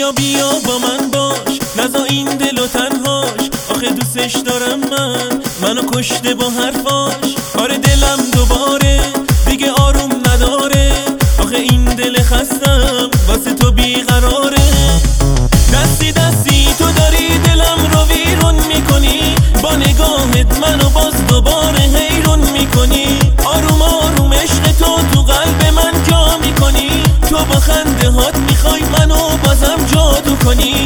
بیا بیا با من باش، نزا این دلو تنهاش. آخه دوستش دارم منو کشته با حرفاش. آره دلم دوباره دیگه آروم نداره. آخه این دل خستم واسه تو بیقراره. دستی دستی تو داری دلم رو ویرون میکنی، با نگاهت منو باز دوباره حیرون میکنی. آروم آروم عشق تو قلب من جا میکنی. تو با خنده هات میخوای منو بازم جادو کنی.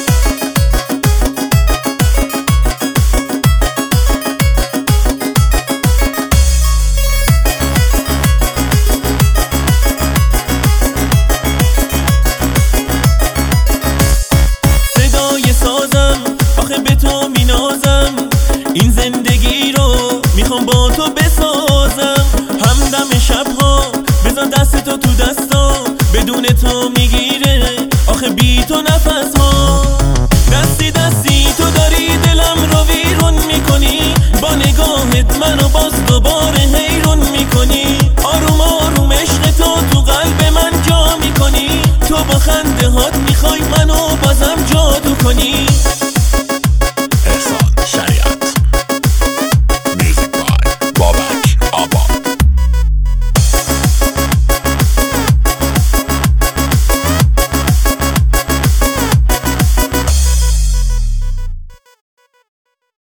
صدای سازم آخه به تو مینازم، این زندگی رو میخوام با تو بسازم. همدم شبها بذار دست تو دستام، بدون تو میگیره آخه بی تو نفس ها. دستی دستی تو داری دلم رو ویرون میکنی، با نگاهت منو باز دوباره